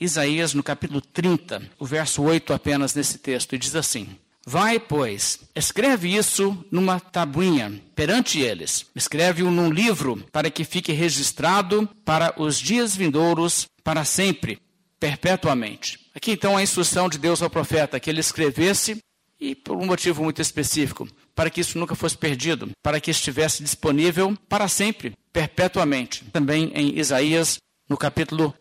Isaías, no capítulo 30, o verso 8 apenas nesse texto, e diz assim: Vai, pois, escreve isso numa tabuinha perante eles. Escreve-o num livro para que fique registrado para os dias vindouros, para sempre, perpetuamente. Aqui então a instrução de Deus ao profeta, que ele escrevesse, e por um motivo muito específico, para que isso nunca fosse perdido, para que estivesse disponível para sempre, perpetuamente. Também em Isaías, no capítulo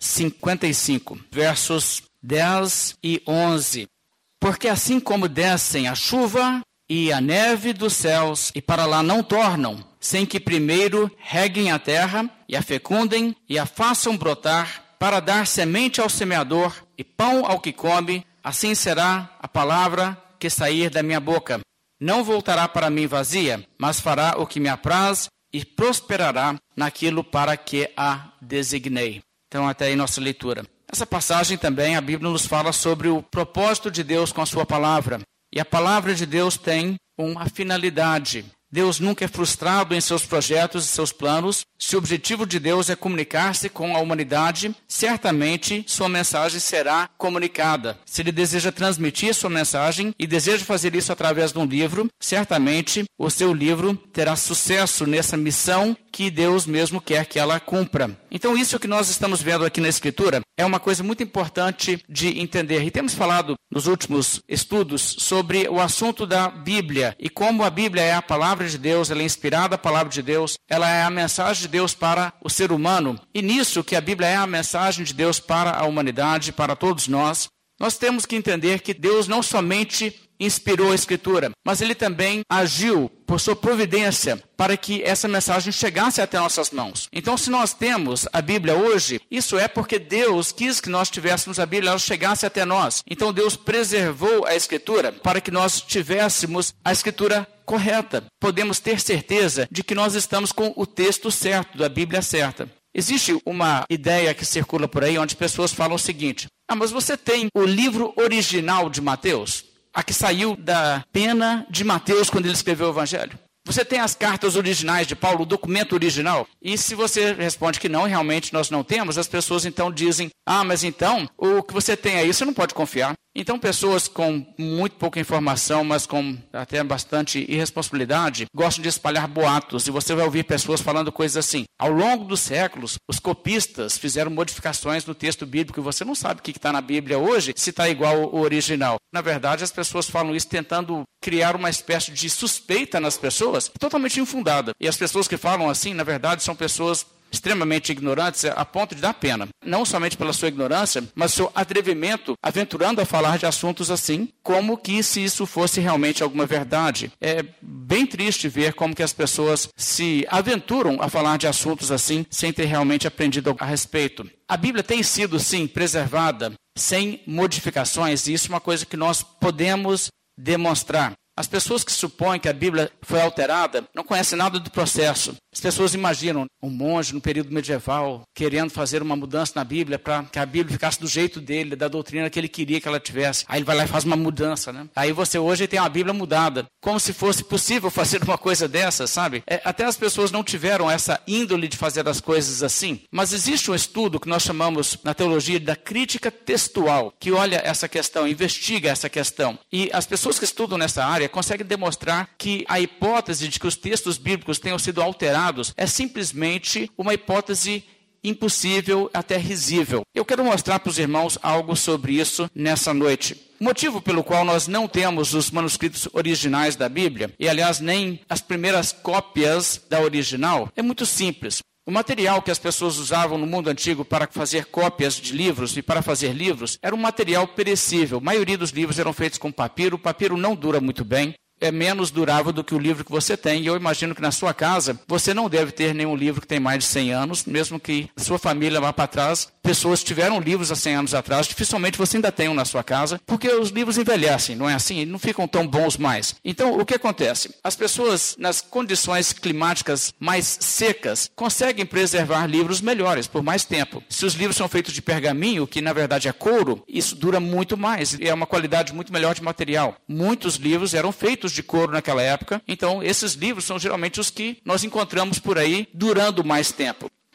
55, versos 10 e 11. Porque assim como descem a chuva e a neve dos céus, e para lá não tornam, sem que primeiro reguem a terra, e a fecundem, e a façam brotar, para dar semente ao semeador, e pão ao que come, assim será a palavra que sair da minha boca. Não voltará para mim vazia, mas fará o que me apraz, e prosperará naquilo para que a designei. Então, até aí nossa leitura. Essa passagem também, a Bíblia nos fala sobre o propósito de Deus com a sua palavra. E a palavra de Deus tem uma finalidade. Deus nunca é frustrado em seus projetos e seus planos. Se o objetivo de Deus é comunicar-se com a humanidade, certamente sua mensagem será comunicada. Se ele deseja transmitir sua mensagem e deseja fazer isso através de um livro, certamente o seu livro terá sucesso nessa missão que Deus mesmo quer que ela cumpra. Então isso que nós estamos vendo aqui na Escritura é uma coisa muito importante de entender. E temos falado nos últimos estudos sobre o assunto da Bíblia e como a Bíblia é a palavra de Deus, ela é inspirada a palavra de Deus, ela é a mensagem de Deus para o ser humano. E nisso que a Bíblia é a mensagem de Deus para a humanidade, para todos nós, nós temos que entender que Deus não somente inspirou a Escritura, mas ele também agiu por sua providência para que essa mensagem chegasse até nossas mãos. Então, se nós temos a Bíblia hoje, isso é porque Deus quis que nós tivéssemos a Bíblia, ela chegasse até nós. Então, Deus preservou a Escritura para que nós tivéssemos a Escritura correta. Podemos ter certeza de que nós estamos com o texto certo, da Bíblia certa. Existe uma ideia que circula por aí, onde pessoas falam o seguinte: mas você tem o livro original de Mateus? A que saiu da pena de Mateus quando ele escreveu o Evangelho? Você tem as cartas originais de Paulo, o documento original? E se você responde que não, realmente nós não temos, as pessoas então dizem: mas então, o que você tem aí, você não pode confiar. Então, pessoas com muito pouca informação, mas com até bastante irresponsabilidade, gostam de espalhar boatos. E você vai ouvir pessoas falando coisas assim: ao longo dos séculos, os copistas fizeram modificações no texto bíblico e você não sabe o que está na Bíblia hoje, se está igual ao original. Na verdade, as pessoas falam isso tentando criar uma espécie de suspeita nas pessoas, totalmente infundada. E as pessoas que falam assim, na verdade, são pessoas extremamente ignorantes a ponto de dar pena. Não somente pela sua ignorância, mas seu atrevimento, aventurando a falar de assuntos assim, como que se isso fosse realmente alguma verdade. É bem triste ver como que as pessoas se aventuram a falar de assuntos assim, sem ter realmente aprendido a respeito. A Bíblia tem sido, sim, preservada, sem modificações, e isso é uma coisa que nós podemos demonstrar. As pessoas que supõem que a Bíblia foi alterada não conhecem nada do processo. As pessoas imaginam um monge no período medieval querendo fazer uma mudança na Bíblia para que a Bíblia ficasse do jeito dele, da doutrina que ele queria que ela tivesse. Aí ele vai lá e faz uma mudança, né? Aí você hoje tem uma Bíblia mudada. Como se fosse possível fazer uma coisa dessa, sabe? Até as pessoas não tiveram essa índole de fazer as coisas assim. Mas existe um estudo que nós chamamos na teologia da crítica textual, que olha essa questão, investiga essa questão. E as pessoas que estudam nessa área conseguem demonstrar que a hipótese de que os textos bíblicos tenham sido alterados é simplesmente uma hipótese impossível, até risível. Eu quero mostrar para os irmãos algo sobre isso nessa noite. O motivo pelo qual nós não temos os manuscritos originais da Bíblia, e aliás nem as primeiras cópias da original, é muito simples. O material que as pessoas usavam no mundo antigo para fazer cópias de livros e para fazer livros era um material perecível. A maioria dos livros eram feitos com papiro. O papiro não dura muito bem. É menos durável do que o livro que você tem. E eu imagino que na sua casa você não deve ter nenhum livro que tem mais de 100 anos, mesmo que sua família vá para trás. Pessoas tiveram livros há 100 anos atrás, dificilmente você ainda tem um na sua casa, porque os livros envelhecem, não é assim? Eles não ficam tão bons mais. Então, o que acontece? As pessoas, nas condições climáticas mais secas, conseguem preservar livros melhores por mais tempo. Se os livros são feitos de pergaminho, que na verdade é couro, isso dura muito mais e é uma qualidade muito melhor de material. Muitos livros eram feitos de couro naquela época, então esses livros são geralmente os que nós encontramos por aí durando mais tempo.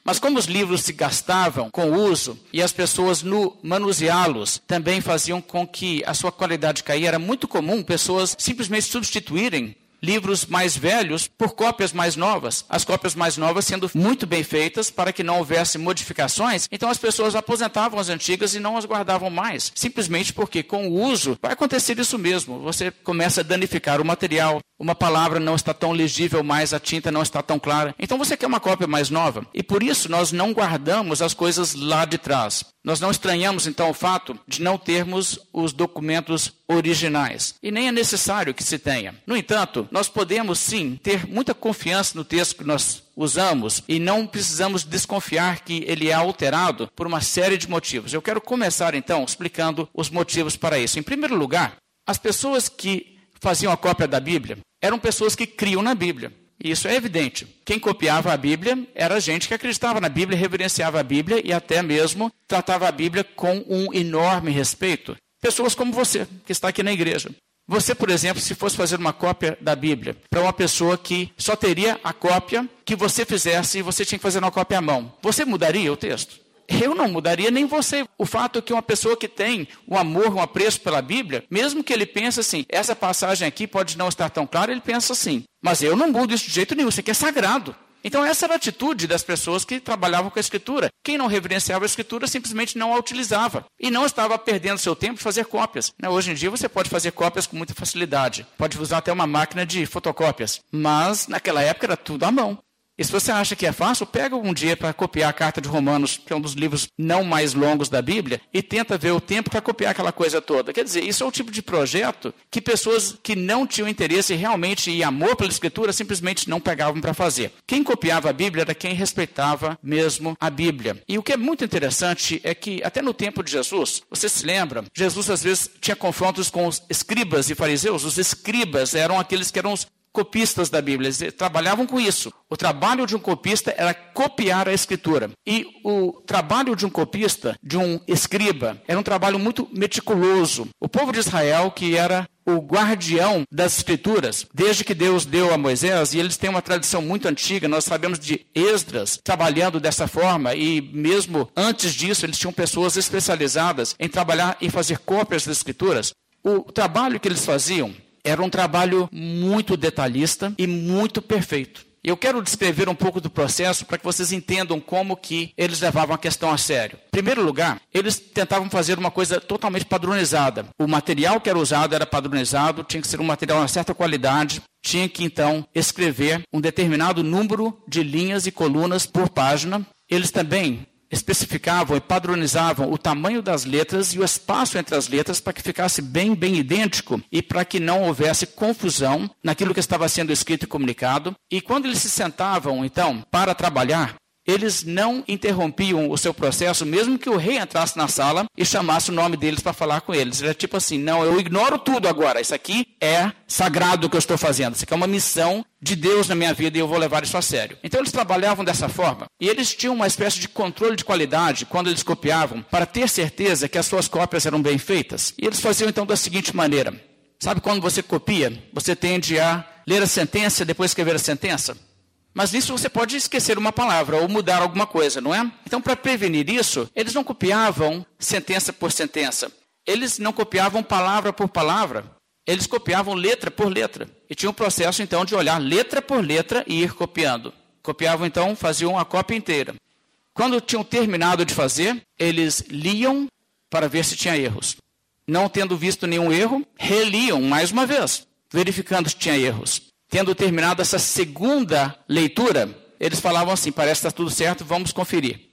Mas como os livros se gastavam com o uso e as pessoas no manuseá-los também faziam com que a sua qualidade caia, era muito comum pessoas simplesmente substituírem livros mais velhos por cópias mais novas. As cópias mais novas sendo muito bem feitas para que não houvesse modificações. Então as pessoas aposentavam as antigas e não as guardavam mais. Simplesmente porque com o uso vai acontecer isso mesmo. Você começa a danificar o material. Uma palavra não está tão legível mais, a tinta não está tão clara. Então você quer uma cópia mais nova. E por isso nós não guardamos as coisas lá de trás. Nós não estranhamos então o fato de não termos os documentos originais. E nem é necessário que se tenha. No entanto, nós podemos sim ter muita confiança no texto que nós usamos e não precisamos desconfiar que ele é alterado por uma série de motivos. Eu quero começar então explicando os motivos para isso. Em primeiro lugar, as pessoas que faziam a cópia da Bíblia eram pessoas que criam na Bíblia. E isso é evidente. Quem copiava a Bíblia era gente que acreditava na Bíblia, reverenciava a Bíblia e até mesmo tratava a Bíblia com um enorme respeito. Pessoas como você, que está aqui na igreja. Você, por exemplo, se fosse fazer uma cópia da Bíblia para uma pessoa que só teria a cópia que você fizesse e você tinha que fazer uma cópia à mão, você mudaria o texto? Eu não mudaria, nem você. O fato é que uma pessoa que tem um amor, um apreço pela Bíblia, mesmo que ele pense assim, essa passagem aqui pode não estar tão clara, ele pensa assim, mas eu não mudo isso de jeito nenhum, isso aqui é sagrado. Então essa era a atitude das pessoas que trabalhavam com a Escritura. Quem não reverenciava a Escritura simplesmente não a utilizava. E não estava perdendo seu tempo de fazer cópias. Hoje em dia você pode fazer cópias com muita facilidade. Pode usar até uma máquina de fotocópias. Mas naquela época era tudo à mão. E se você acha que é fácil, pega um dia para copiar a Carta de Romanos, que é um dos livros não mais longos da Bíblia, e tenta ver o tempo para copiar aquela coisa toda. Quer dizer, isso é o tipo de projeto que pessoas que não tinham interesse realmente e amor pela Escritura simplesmente não pegavam para fazer. Quem copiava a Bíblia era quem respeitava mesmo a Bíblia. E o que é muito interessante é que até no tempo de Jesus, você se lembra, Jesus às vezes tinha confrontos com os escribas e fariseus. Os escribas eram aqueles que eram os copistas da Bíblia, eles trabalhavam com isso. O trabalho de um copista era copiar a Escritura. E o trabalho de um copista, de um escriba, era um trabalho muito meticuloso. O povo de Israel, que era o guardião das Escrituras, desde que Deus deu a Moisés, e eles têm uma tradição muito antiga, nós sabemos de Esdras trabalhando dessa forma, e mesmo antes disso eles tinham pessoas especializadas em trabalhar e fazer cópias das Escrituras. O trabalho que eles faziam era um trabalho muito detalhista e muito perfeito. Eu quero descrever um pouco do processo para que vocês entendam como que eles levavam a questão a sério. Em primeiro lugar, eles tentavam fazer uma coisa totalmente padronizada. O material que era usado era padronizado, tinha que ser um material de uma certa qualidade, tinha que então escrever um determinado número de linhas e colunas por página. Eles também especificavam e padronizavam o tamanho das letras e o espaço entre as letras para que ficasse bem idêntico e para que não houvesse confusão naquilo que estava sendo escrito e comunicado. E quando eles se sentavam, então, para trabalhar, eles não interrompiam o seu processo, mesmo que o rei entrasse na sala e chamasse o nome deles para falar com eles. Era tipo assim, não, eu ignoro tudo agora, isso aqui é sagrado o que eu estou fazendo, isso aqui é uma missão de Deus na minha vida e eu vou levar isso a sério. Então eles trabalhavam dessa forma e eles tinham uma espécie de controle de qualidade quando eles copiavam, para ter certeza que as suas cópias eram bem feitas. E eles faziam então da seguinte maneira, sabe quando você copia, você tende a ler a sentença e depois escrever a sentença? Mas nisso você pode esquecer uma palavra ou mudar alguma coisa, não é? Então, para prevenir isso, eles não copiavam sentença por sentença. Eles não copiavam palavra por palavra. Eles copiavam letra por letra. E tinha um processo, então, de olhar letra por letra e ir copiando. Copiavam, então, faziam a cópia inteira. Quando tinham terminado de fazer, eles liam para ver se tinha erros. Não tendo visto nenhum erro, reliam mais uma vez, verificando se tinha erros. Tendo terminado essa segunda leitura, eles falavam assim, parece que está tudo certo, vamos conferir.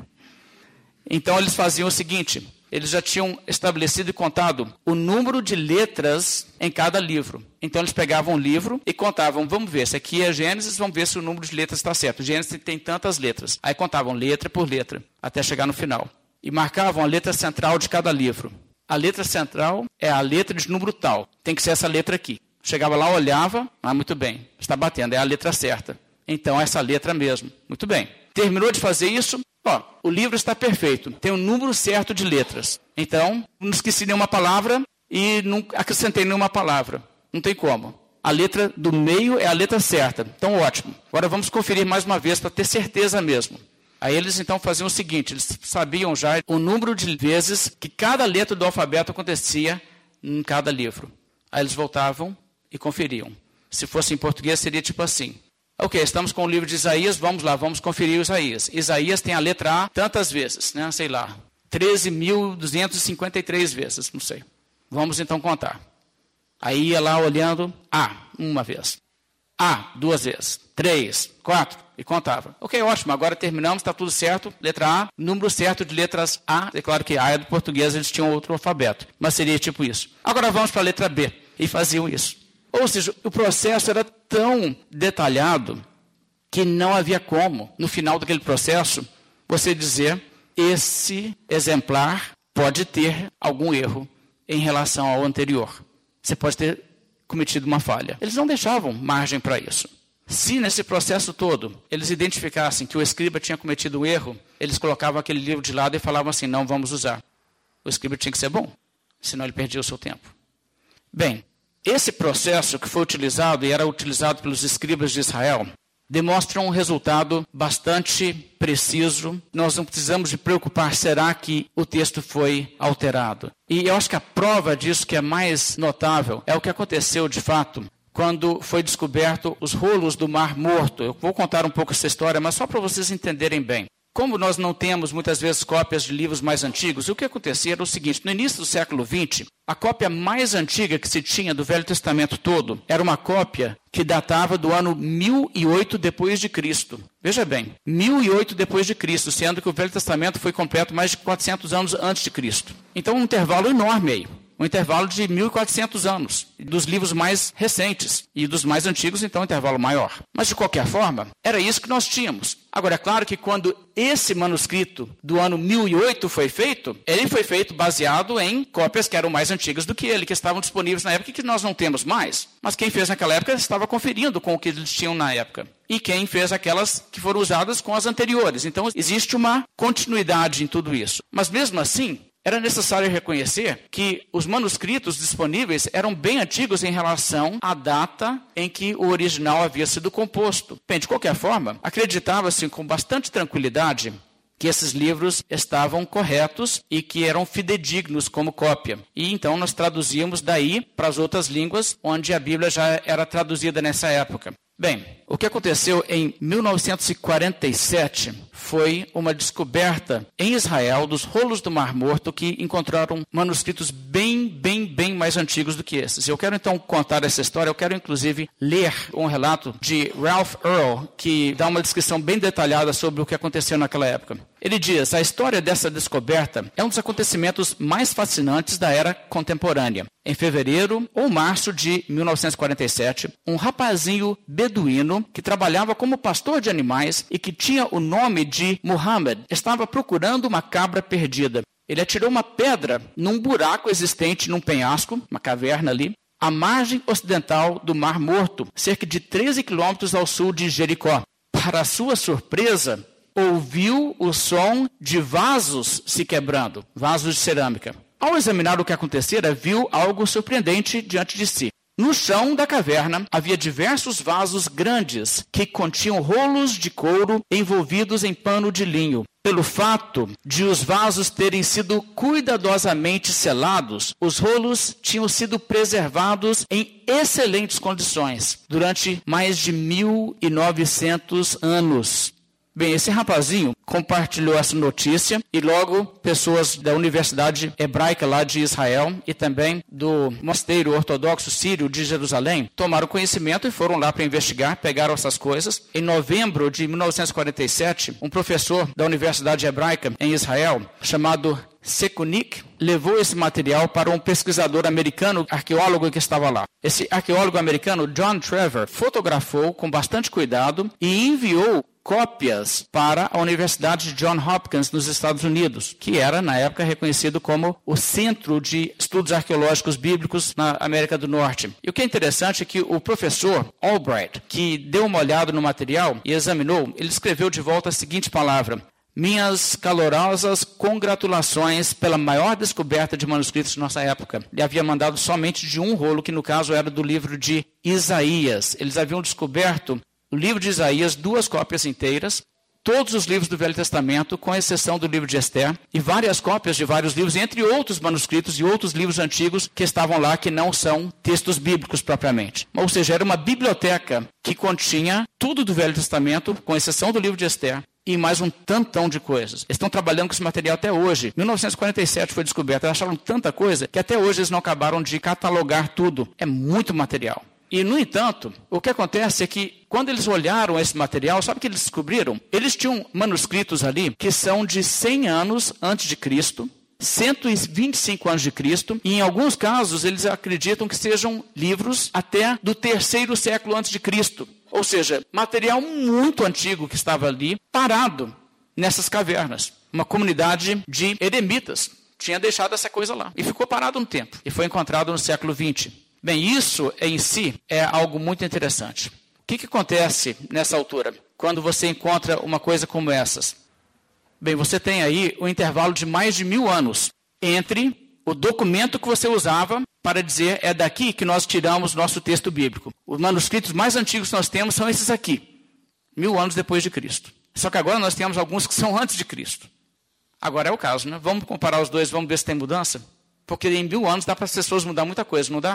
Então eles faziam o seguinte, eles já tinham estabelecido e contado o número de letras em cada livro. Então eles pegavam um livro e contavam, vamos ver, se aqui é Gênesis, vamos ver se o número de letras está certo. Gênesis tem tantas letras. Aí contavam letra por letra, até chegar no final. E marcavam a letra central de cada livro. A letra central é a letra de número tal, tem que ser essa letra aqui. Chegava lá, olhava, muito bem, está batendo, é a letra certa. Então, essa letra mesmo. Muito bem. Terminou de fazer isso, o livro está perfeito, tem o número certo de letras. Então, não esqueci nenhuma palavra e não acrescentei nenhuma palavra. Não tem como. A letra do meio é a letra certa. Então, ótimo. Agora vamos conferir mais uma vez para ter certeza mesmo. Aí eles então faziam o seguinte, eles sabiam já o número de vezes que cada letra do alfabeto acontecia em cada livro. Aí eles voltavam e conferiam. Se fosse em português, seria tipo assim. Ok, estamos com o livro de Isaías, vamos lá, vamos conferir o Isaías. Isaías tem a letra A tantas vezes, né? Sei lá, 13.253 vezes, não sei. Vamos então contar. Aí ia lá olhando, A, uma vez. A, 2 vezes. 3, 4, e contava. Ok, ótimo, agora terminamos, está tudo certo. Letra A, número certo de letras A. É claro que A é do português, eles tinham outro alfabeto, mas seria tipo isso. Agora vamos para a letra B. E faziam isso. Ou seja, o processo era tão detalhado que não havia como, no final daquele processo, você dizer, esse exemplar pode ter algum erro em relação ao anterior. Você pode ter cometido uma falha. Eles não deixavam margem para isso. Se nesse processo todo eles identificassem que o escriba tinha cometido um erro, eles colocavam aquele livro de lado e falavam assim, não vamos usar. O escriba tinha que ser bom, senão ele perdia o seu tempo. Bem, esse processo que foi utilizado e era utilizado pelos escribas de Israel demonstra um resultado bastante preciso. Nós não precisamos de preocupar, será que o texto foi alterado? E eu acho que a prova disso que é mais notável é o que aconteceu de fato quando foi descoberto os rolos do Mar Morto. Eu vou contar um pouco essa história, mas só para vocês entenderem bem. Como nós não temos muitas vezes cópias de livros mais antigos, o que acontecia era o seguinte, no início do século XX, a cópia mais antiga que se tinha do Velho Testamento todo era uma cópia que datava do ano 1008 depois de Cristo. Veja bem, 1008 depois de Cristo, sendo que o Velho Testamento foi completo mais de 400 anos antes de Cristo. Então, um intervalo enorme aí. Um intervalo de 1.400 anos, dos livros mais recentes, e dos mais antigos, então, um intervalo maior. Mas, de qualquer forma, era isso que nós tínhamos. Agora, é claro que quando esse manuscrito do ano 1008 foi feito, ele foi feito baseado em cópias que eram mais antigas do que ele, que estavam disponíveis na época e que nós não temos mais. Mas quem fez naquela época estava conferindo com o que eles tinham na época. E quem fez aquelas que foram usadas com as anteriores. Então, existe uma continuidade em tudo isso. Mas, mesmo assim, era necessário reconhecer que os manuscritos disponíveis eram bem antigos em relação à data em que o original havia sido composto. Bem, de qualquer forma, acreditava-se com bastante tranquilidade que esses livros estavam corretos e que eram fidedignos como cópia. E então nós traduzíamos daí para as outras línguas onde a Bíblia já era traduzida nessa época. Bem, o que aconteceu em 1947 foi uma descoberta em Israel dos rolos do Mar Morto que encontraram manuscritos bem mais antigos do que esses. Eu quero então contar essa história, eu quero inclusive ler um relato de Ralph Earl, que dá uma descrição bem detalhada sobre o que aconteceu naquela época. Ele diz, a história dessa descoberta é um dos acontecimentos mais fascinantes da era contemporânea. Em fevereiro ou março de 1947, um rapazinho beduíno que trabalhava como pastor de animais e que tinha o nome de Muhammad estava procurando uma cabra perdida. Ele atirou uma pedra num buraco existente num penhasco, uma caverna ali, à margem ocidental do Mar Morto, cerca de 13 quilômetros ao sul de Jericó. Para sua surpresa, ouviu o som de vasos se quebrando, vasos de cerâmica. Ao examinar o que acontecera, viu algo surpreendente diante de si. No chão da caverna havia diversos vasos grandes que continham rolos de couro envolvidos em pano de linho. Pelo fato de os vasos terem sido cuidadosamente selados, os rolos tinham sido preservados em excelentes condições durante mais de 1.900 anos. Bem, esse rapazinho compartilhou essa notícia e logo pessoas da Universidade Hebraica lá de Israel e também do Mosteiro Ortodoxo Sírio de Jerusalém tomaram conhecimento e foram lá para investigar, pegaram essas coisas. Em novembro de 1947, um professor da Universidade Hebraica em Israel, chamado Sekunik, levou esse material para um pesquisador americano, arqueólogo que estava lá. Esse arqueólogo americano, John Trevor, fotografou com bastante cuidado e enviou cópias para a Universidade de Johns Hopkins, nos Estados Unidos, que era, na época, reconhecido como o centro de estudos arqueológicos bíblicos na América do Norte. E o que é interessante é que o professor Albright, que deu uma olhada no material e examinou, ele escreveu de volta a seguinte palavra: minhas calorosas congratulações pela maior descoberta de manuscritos de nossa época. Ele havia mandado somente de um rolo, que no caso era do livro de Isaías. Eles haviam descoberto o livro de Isaías, 2 cópias inteiras, todos os livros do Velho Testamento, com exceção do livro de Esther, e várias cópias de vários livros, entre outros manuscritos e outros livros antigos que estavam lá, que não são textos bíblicos propriamente. Ou seja, era uma biblioteca que continha tudo do Velho Testamento, com exceção do livro de Esther, e mais um tantão de coisas. Eles estão trabalhando com esse material até hoje. Em 1947 foi descoberto, eles acharam tanta coisa que até hoje eles não acabaram de catalogar tudo. É muito material. E, no entanto, o que acontece é que, quando eles olharam esse material, sabe o que eles descobriram? Eles tinham manuscritos ali que são de 100 anos antes de Cristo, 125 anos de Cristo, e em alguns casos eles acreditam que sejam livros até do 3º século antes de Cristo. Ou seja, material muito antigo que estava ali, parado nessas cavernas. Uma comunidade de eremitas tinha deixado essa coisa lá. E ficou parado um tempo. E foi encontrado no século XX. Bem, isso em si é algo muito interessante. O que acontece nessa altura, quando você encontra uma coisa como essas? Bem, você tem aí um intervalo de mais de 1000 anos entre o documento que você usava para dizer é daqui que nós tiramos nosso texto bíblico. Os manuscritos mais antigos que nós temos são esses aqui, 1000 anos depois de Cristo. Só que agora nós temos alguns que são antes de Cristo. Agora é o caso, né? Vamos comparar os dois, vamos ver se tem mudança? Porque em 1000 anos dá para as pessoas mudar muita coisa, não dá?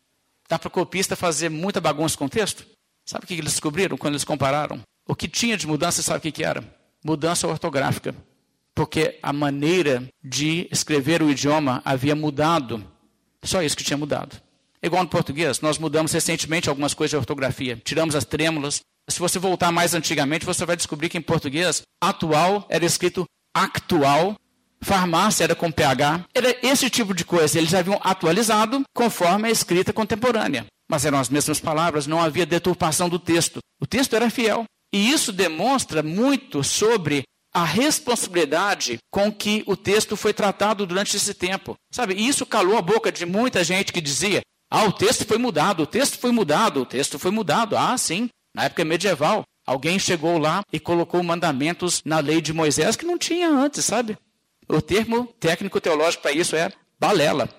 Dá para o copista fazer muita bagunça com o texto? Sabe o que eles descobriram quando eles compararam? O que tinha de mudança, sabe o que era? Mudança ortográfica. Porque a maneira de escrever o idioma havia mudado. Só isso que tinha mudado. Igual no português, nós mudamos recentemente algumas coisas de ortografia. Tiramos as trêmulas. Se você voltar mais antigamente, você vai descobrir que em português, atual era escrito actual. Farmácia era com PH, era esse tipo de coisa. Eles haviam atualizado conforme a escrita contemporânea. Mas eram as mesmas palavras, não havia deturpação do texto. O texto era fiel. E isso demonstra muito sobre a responsabilidade com que o texto foi tratado durante esse tempo. Sabe, e isso calou a boca de muita gente que dizia, o texto foi mudado, o texto foi mudado, o texto foi mudado. Ah, sim, na época medieval, alguém chegou lá e colocou mandamentos na lei de Moisés que não tinha antes, sabe? O termo técnico-teológico para isso é balela.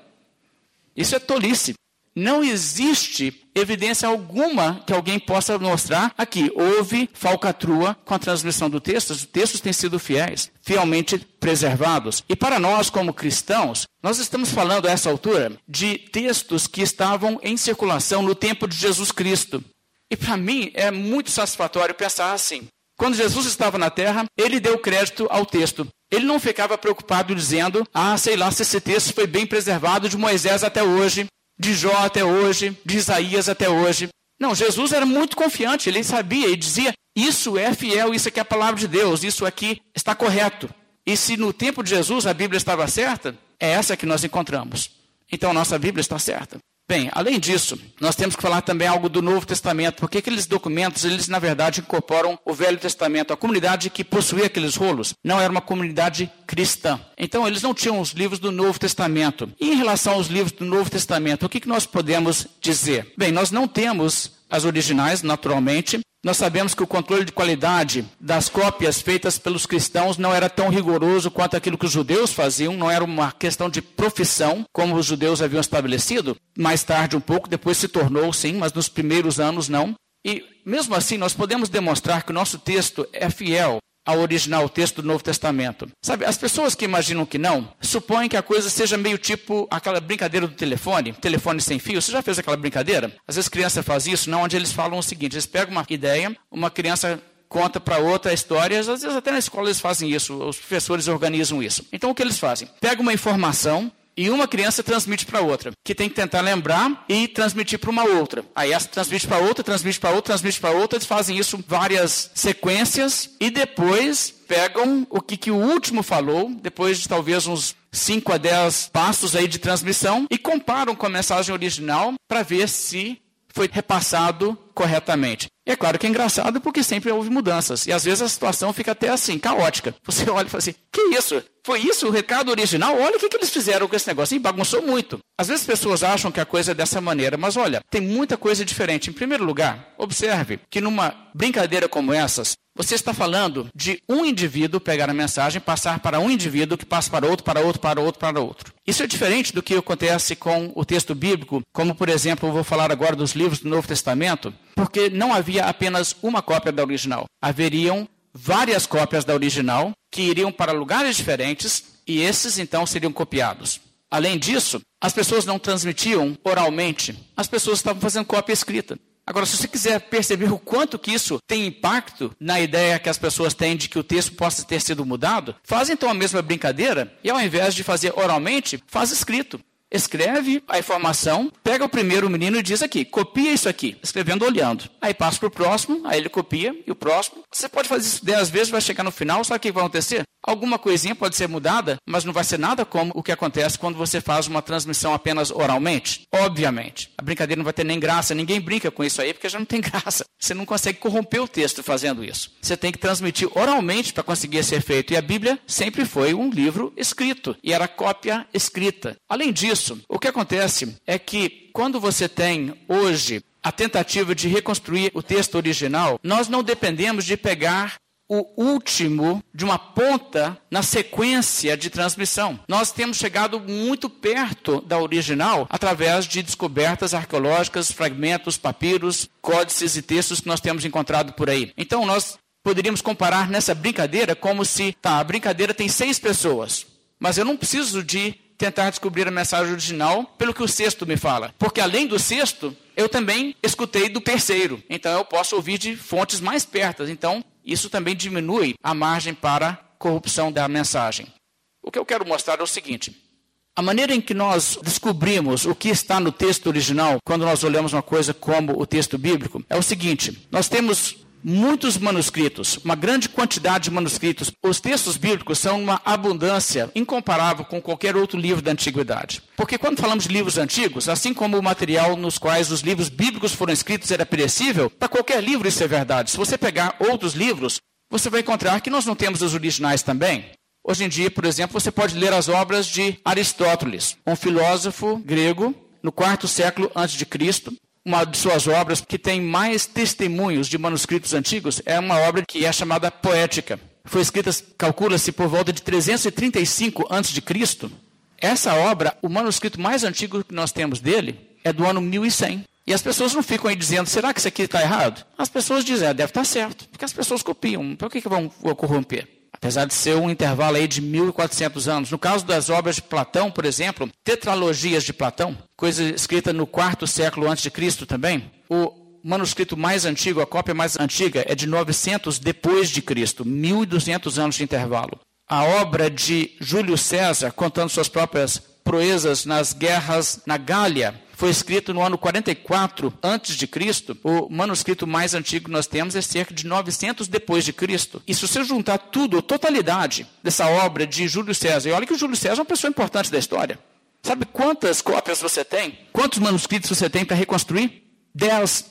Isso é tolice. Não existe evidência alguma que alguém possa mostrar aqui. Houve falcatrua com a transmissão do texto. Os textos têm sido fielmente preservados. E para nós, como cristãos, nós estamos falando a essa altura de textos que estavam em circulação no tempo de Jesus Cristo. E para mim é muito satisfatório pensar assim. Quando Jesus estava na terra, ele deu crédito ao texto. Ele não ficava preocupado dizendo, sei lá se esse texto foi bem preservado de Moisés até hoje, de Jó até hoje, de Isaías até hoje. Não, Jesus era muito confiante, ele sabia e dizia, isso é fiel, isso aqui é a palavra de Deus, isso aqui está correto. E se no tempo de Jesus a Bíblia estava certa, é essa que nós encontramos. Então a nossa Bíblia está certa. Bem, além disso, nós temos que falar também algo do Novo Testamento, porque aqueles documentos, eles na verdade incorporam o Velho Testamento. A comunidade que possuía aqueles rolos não era uma comunidade cristã. Então eles não tinham os livros do Novo Testamento. E em relação aos livros do Novo Testamento, o que nós podemos dizer? Bem, nós não temos as originais, naturalmente. Nós sabemos que o controle de qualidade das cópias feitas pelos cristãos não era tão rigoroso quanto aquilo que os judeus faziam, não era uma questão de profissão, como os judeus haviam estabelecido. Mais tarde um pouco, depois se tornou sim, mas nos primeiros anos não. E mesmo assim nós podemos demonstrar que o nosso texto é fiel ao original, o texto do Novo Testamento. Sabe, as pessoas que imaginam que não, supõem que a coisa seja meio tipo aquela brincadeira do telefone sem fio. Você já fez aquela brincadeira? Às vezes criança faz isso, não, onde eles falam o seguinte, eles pegam uma ideia, uma criança conta para outra histórias, às vezes até na escola eles fazem isso, os professores organizam isso. Então o que eles fazem? Pegam uma informação e uma criança transmite para outra, que tem que tentar lembrar e transmitir para uma outra. Aí essa transmite para outra, transmite para outra, transmite para outra, eles fazem isso várias sequências e depois pegam o que o último falou, depois de talvez uns 5 a 10 passos aí de transmissão e comparam com a mensagem original para ver se foi repassado corretamente. E é claro que é engraçado porque sempre houve mudanças. E às vezes a situação fica até assim, caótica. Você olha e fala assim, que isso? Foi isso o recado original? Olha o que eles fizeram com esse negócio. E bagunçou muito. Às vezes as pessoas acham que a coisa é dessa maneira. Mas olha, tem muita coisa diferente. Em primeiro lugar, observe que numa brincadeira como essas, você está falando de um indivíduo pegar a mensagem, passar para um indivíduo que passa para outro, para outro, para outro, para outro. Isso é diferente do que acontece com o texto bíblico, como por exemplo, eu vou falar agora dos livros do Novo Testamento, porque não havia apenas uma cópia da original. Haveriam várias cópias da original que iriam para lugares diferentes e esses então seriam copiados. Além disso, as pessoas não transmitiam oralmente, as pessoas estavam fazendo cópia escrita. Agora, se você quiser perceber o quanto que isso tem impacto na ideia que as pessoas têm de que o texto possa ter sido mudado, faz então a mesma brincadeira e ao invés de fazer oralmente, faz escrito. Escreve a informação, pega o primeiro menino e diz aqui, copia isso aqui, escrevendo olhando. Aí passa para o próximo, aí ele copia e o próximo. Você pode fazer isso 10 vezes, vai chegar no final, sabe o que vai acontecer? Alguma coisinha pode ser mudada, mas não vai ser nada como o que acontece quando você faz uma transmissão apenas oralmente. Obviamente, a brincadeira não vai ter nem graça, ninguém brinca com isso aí porque já não tem graça. Você não consegue corromper o texto fazendo isso. Você tem que transmitir oralmente para conseguir esse efeito. E a Bíblia sempre foi um livro escrito e era cópia escrita. Além disso, o que acontece é que quando você tem hoje a tentativa de reconstruir o texto original, nós não dependemos de pegar o último de uma ponta na sequência de transmissão. Nós temos chegado muito perto da original através de descobertas arqueológicas, fragmentos, papiros, códices e textos que nós temos encontrado por aí. Então nós poderíamos comparar nessa brincadeira como se, a brincadeira tem 6 pessoas, mas eu não preciso de tentar descobrir a mensagem original pelo que o sexto me fala. Porque além do sexto, eu também escutei do terceiro. Então eu posso ouvir de fontes mais perto. Então isso também diminui a margem para corrupção da mensagem. O que eu quero mostrar é o seguinte. A maneira em que nós descobrimos o que está no texto original, quando nós olhamos uma coisa como o texto bíblico, é o seguinte. Nós temos muitos manuscritos, uma grande quantidade de manuscritos. Os textos bíblicos são uma abundância incomparável com qualquer outro livro da antiguidade. Porque quando falamos de livros antigos, assim como o material nos quais os livros bíblicos foram escritos era perecível, para qualquer livro isso é verdade. Se você pegar outros livros, você vai encontrar que nós não temos os originais também. Hoje em dia, por exemplo, você pode ler as obras de Aristóteles, um filósofo grego no 4º século a.C., uma de suas obras que tem mais testemunhos de manuscritos antigos é uma obra que é chamada Poética. Foi escrita, calcula-se, por volta de 335 a.C. Essa obra, o manuscrito mais antigo que nós temos dele, é do ano 1100. E as pessoas não ficam aí dizendo, será que isso aqui está errado? As pessoas dizem, deve estar certo, porque as pessoas copiam. Por que vão corromper? Apesar de ser um intervalo aí de 1.400 anos. No caso das obras de Platão, por exemplo, tetralogias de Platão, coisa escrita no 4º século a.C. também, o manuscrito mais antigo, a cópia mais antiga, é de 900 depois de Cristo, 1.200 anos de intervalo. A obra de Júlio César, contando suas próprias proezas nas guerras na Gália, foi escrito no ano 44 a.C. O manuscrito mais antigo que nós temos é cerca de 900 depois de Cristo. E se você juntar tudo, a totalidade dessa obra de Júlio César, e olha que o Júlio César é uma pessoa importante da história. Sabe quantas cópias você tem? Quantos manuscritos você tem para reconstruir? 10.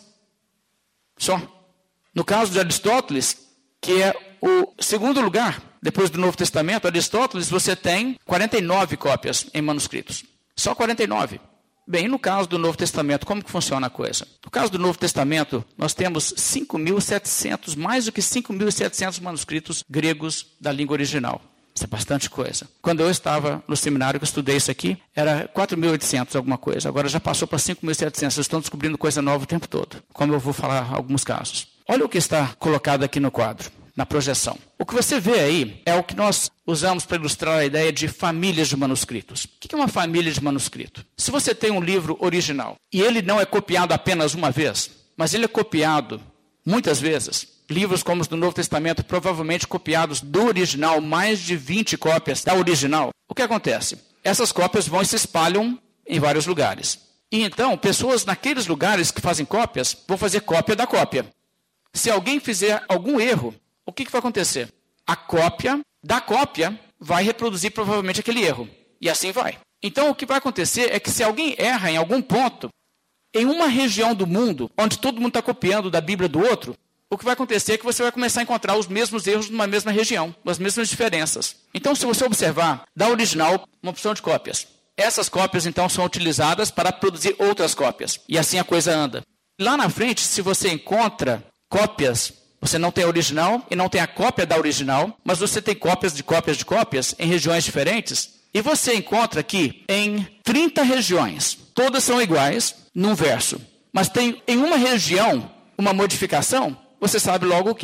Só. No caso de Aristóteles, que é o segundo lugar, depois do Novo Testamento, Aristóteles, você tem 49 cópias em manuscritos. Só 49. Bem, no caso do Novo Testamento, como que funciona a coisa? No caso do Novo Testamento, nós temos 5.700, mais do que 5.700 manuscritos gregos da língua original. Isso é bastante coisa. Quando eu estava no seminário que eu estudei isso aqui, era 4.800 alguma coisa. Agora já passou para 5.700. Vocês estão descobrindo coisa nova o tempo todo, como eu vou falar alguns casos. Olha o que está colocado aqui no quadro, na projeção. O que você vê aí é o que nós usamos para ilustrar a ideia de famílias de manuscritos. O que é uma família de manuscrito? Se você tem um livro original e ele não é copiado apenas uma vez, mas ele é copiado muitas vezes, livros como os do Novo Testamento, provavelmente copiados do original, mais de 20 cópias da original, o que acontece? Essas cópias vão e se espalham em vários lugares. E então, pessoas naqueles lugares que fazem cópias, vão fazer cópia da cópia. Se alguém fizer algum erro, o que vai acontecer? A cópia da cópia vai reproduzir provavelmente aquele erro. E assim vai. Então, o que vai acontecer é que se alguém erra em algum ponto, em uma região do mundo, onde todo mundo está copiando da Bíblia do outro, o que vai acontecer é que você vai começar a encontrar os mesmos erros numa mesma região, as mesmas diferenças. Então, se você observar, da original, uma opção de cópias. Essas cópias, então, são utilizadas para produzir outras cópias. E assim a coisa anda. Lá na frente, se você encontra cópias, você não tem a original e não tem a cópia da original, mas você tem cópias de cópias de cópias em regiões diferentes, e você encontra que em 30 regiões, todas são iguais num verso, mas tem em uma região uma modificação, você sabe logo o quê?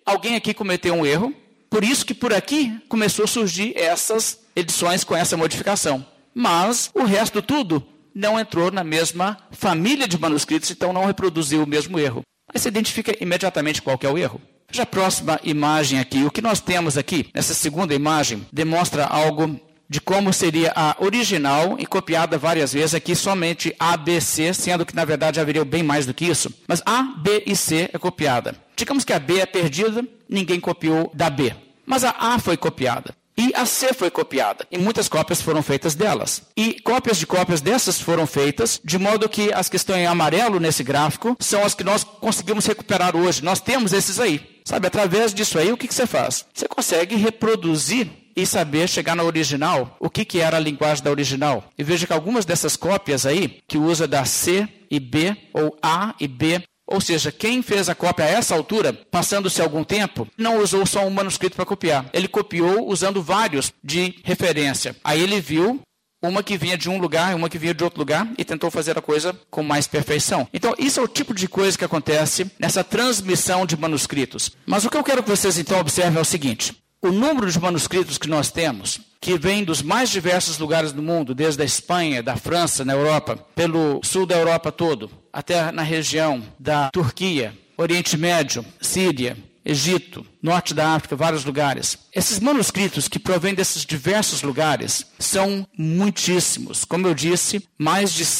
alguém aqui cometeu um erro, por isso que por aqui começou a surgir essas edições com essa modificação. Mas o resto tudo não entrou na mesma família de manuscritos, então não reproduziu o mesmo erro. Aí você identifica imediatamente qual que é o erro. Já a próxima imagem aqui, o que nós temos aqui, nessa segunda imagem, demonstra algo de como seria a original e copiada várias vezes, aqui somente A, B, C, sendo que na verdade haveria bem mais do que isso. Mas A, B e C é copiada. Digamos que a B é perdida, ninguém copiou da B. Mas a A foi copiada. E a C foi copiada, e muitas cópias foram feitas delas. E cópias de cópias dessas foram feitas, de modo que as que estão em amarelo nesse gráfico são as que nós conseguimos recuperar hoje. Nós temos esses aí. Sabe, através disso aí, o que você faz? Você consegue reproduzir e saber chegar na original, o que era a linguagem da original. E veja que algumas dessas cópias aí, que usa da C e B, ou A e B, ou seja, quem fez a cópia a essa altura, passando-se algum tempo, não usou só um manuscrito para copiar. Ele copiou usando vários de referência. Aí ele viu uma que vinha de um lugar e uma que vinha de outro lugar e tentou fazer a coisa com mais perfeição. Então, isso é o tipo de coisa que acontece nessa transmissão de manuscritos. Mas o que eu quero que vocês então observem é o seguinte. O número de manuscritos que nós temos, que vem dos mais diversos lugares do mundo, desde a Espanha, da França, na Europa, pelo sul da Europa todo, até na região da Turquia, Oriente Médio, Síria, Egito, norte da África, vários lugares. Esses manuscritos que provêm desses diversos lugares são muitíssimos. Como eu disse, mais de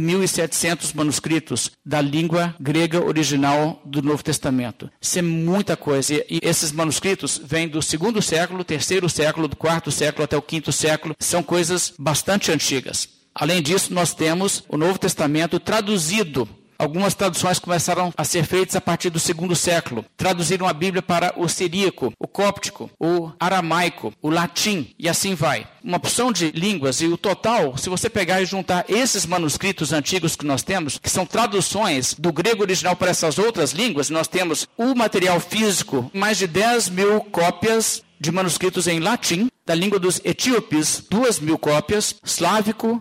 5.700 manuscritos da língua grega original do Novo Testamento. Isso é muita coisa. E esses manuscritos vêm do 2º século, 3º século, do 4º século até o 5º século. São coisas bastante antigas. Além disso, nós temos o Novo Testamento traduzido. Algumas traduções começaram a ser feitas a partir do 2º século. Traduziram a Bíblia para o siríaco, o cóptico, o aramaico, o latim e assim vai. Uma opção de línguas e o total, se você pegar e juntar esses manuscritos antigos que nós temos, que são traduções do grego original para essas outras línguas, nós temos o material físico, mais de 10.000 cópias de manuscritos em latim, da língua dos etíopes, 2.000 cópias, slávico,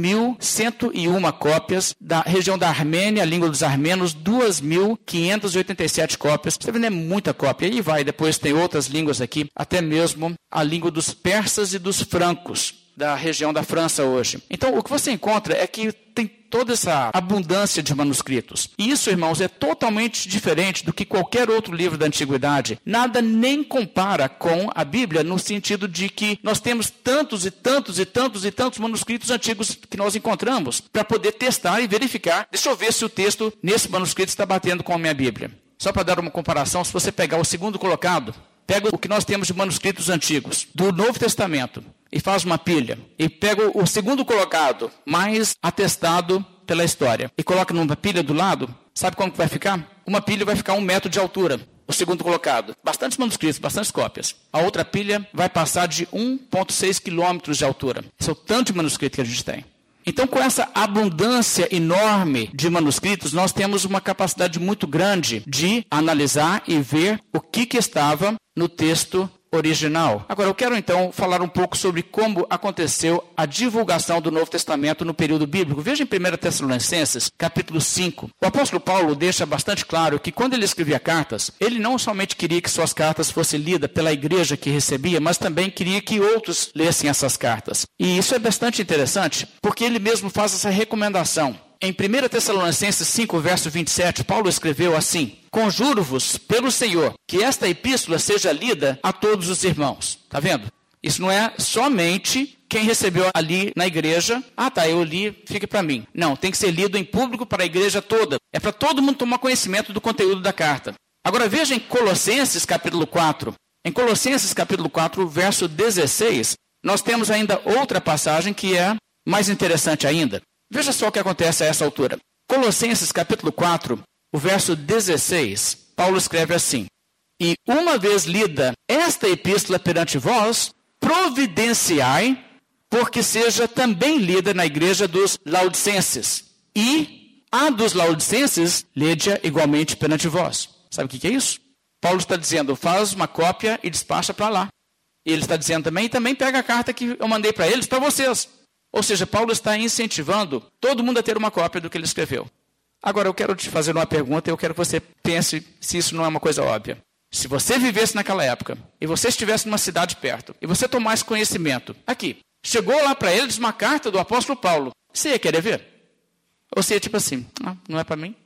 4.101 cópias, da região da Armênia, a língua dos armenos, 2.587 cópias. Você vê, é muita cópia. E vai, depois tem outras línguas aqui, até mesmo a língua dos persas e dos francos, da região da França hoje. Então, o que você encontra é que tem toda essa abundância de manuscritos. E isso, irmãos, é totalmente diferente do que qualquer outro livro da antiguidade. Nada nem compara com a Bíblia, no sentido de que nós temos tantos e tantos e tantos e tantos manuscritos antigos que nós encontramos para poder testar e verificar. Deixa eu ver se o texto nesse manuscrito está batendo com a minha Bíblia. Só para dar uma comparação, se você pegar o segundo colocado, pega o que nós temos de manuscritos antigos do Novo Testamento e faz uma pilha. E pega o segundo colocado, mais atestado pela história, e coloca numa pilha do lado. Sabe como que vai ficar? Uma pilha vai ficar 1 metro de altura. O segundo colocado. Bastantes manuscritos, bastantes cópias. A outra pilha vai passar de 1,6 quilômetros de altura. Esse é o tanto de manuscrito que a gente tem. Então, com essa abundância enorme de manuscritos, nós temos uma capacidade muito grande de analisar e ver o que estava no texto original. Agora, eu quero então falar um pouco sobre como aconteceu a divulgação do Novo Testamento no período bíblico. Veja em 1 Tessalonicenses, capítulo 5. O apóstolo Paulo deixa bastante claro que quando ele escrevia cartas, ele não somente queria que suas cartas fossem lidas pela igreja que recebia, mas também queria que outros lessem essas cartas. E isso é bastante interessante, porque ele mesmo faz essa recomendação. Em 1 Tessalonicenses 5, verso 27, Paulo escreveu assim: conjuro-vos pelo Senhor, que esta epístola seja lida a todos os irmãos. Está vendo? Isso não é somente quem recebeu ali na igreja. Ah, tá, eu li, fica para mim. Não, tem que ser lido em público para a igreja toda. É para todo mundo tomar conhecimento do conteúdo da carta. Agora veja em Colossenses capítulo 4. Em Colossenses capítulo 4, verso 16, nós temos ainda outra passagem que é mais interessante ainda. Veja só o que acontece a essa altura. Colossenses capítulo 4, o verso 16, Paulo escreve assim: e uma vez lida esta epístola perante vós, providenciai, porque seja também lida na igreja dos Laodicenses. E a dos Laodicenses, lede-a igualmente perante vós. Sabe o que é isso? Paulo está dizendo, faz uma cópia e despacha para lá. E ele está dizendo também pega a carta que eu mandei para eles, para vocês. Ou seja, Paulo está incentivando todo mundo a ter uma cópia do que ele escreveu. Agora, eu quero te fazer uma pergunta e eu quero que você pense se isso não é uma coisa óbvia. Se você vivesse naquela época, e você estivesse numa cidade perto, e você tomasse conhecimento, aqui, chegou lá para eles uma carta do apóstolo Paulo, você ia querer ver? Ou você ia tipo assim, não é para mim?